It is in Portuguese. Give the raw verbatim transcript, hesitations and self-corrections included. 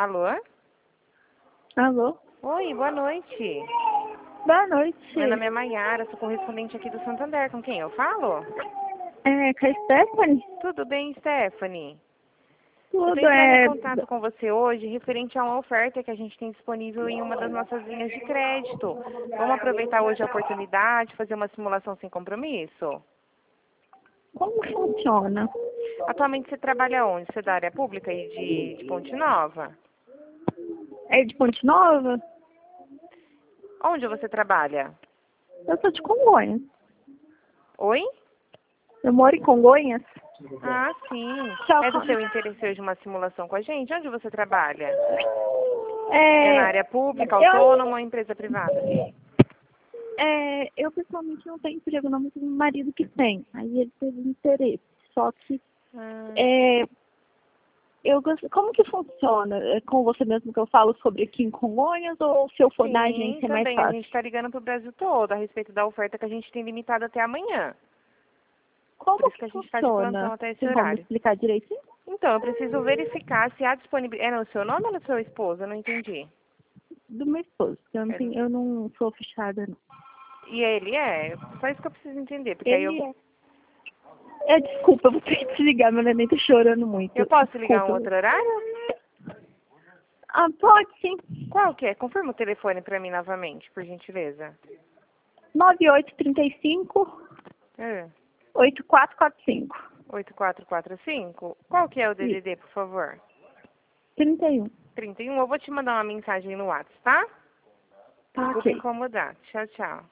Alô? Alô? Oi, boa noite. Boa noite. Meu nome é Maiara, sou correspondente aqui do Santander. Com quem eu falo? É, com a Stephanie? Tudo bem, Stephanie? Eu Tudo estou entrando em é... contato com você hoje referente a uma oferta que a gente tem disponível em uma das nossas linhas de crédito. Vamos aproveitar hoje a oportunidade, fazer uma simulação sem compromisso? Como funciona? Atualmente você trabalha onde? Você é da área pública e de, de Ponte Nova? É de Ponte Nova? Onde você trabalha? Eu sou de Congonhas. Oi? Eu moro em Congonhas. Ah, sim. Tchau. É do seu interesse hoje uma simulação com a gente? Onde você trabalha? É na É... área pública, Eu... autônoma ou empresa privada? É, eu pessoalmente não tenho emprego, não, mas meu marido que tem. Aí ele teve interesse. Só que Ah, é, eu gosto, como que funciona? É com você mesmo que eu falo sobre aqui em Congonhas ou se eu for na sim, agência é mais também. A gente fácil? está ligando para o Brasil todo a respeito da oferta que a gente tem limitado até amanhã. Por Como isso que que a gente está de plantão funciona? até esse Tem como me horário. explicar direitinho? Então, eu preciso verificar se há disponibilidade. É no seu nome ou no seu esposo? Eu não entendi. Do meu esposo, que eu não, É no- tenho, eu não sou fechada, não. E ele é? Só isso que eu preciso entender, porque aí eu, Ele é. É, desculpa, eu vou ter que desligar, meu neném tá chorando muito. eu posso ligar um Desculpa. outro horário? Ah, pode sim. Qual que é? Confirma o telefone para mim novamente, por gentileza. nove oito três cinco, É. oito quatro quatro cinco. oito quatro quatro cinco? Qual que é o Isso. D D D, por favor? trinta e um. trinta e um. Eu vou te mandar uma mensagem no WhatsApp, tá? Tá, Desculpa ok. incomodar. Tchau, tchau.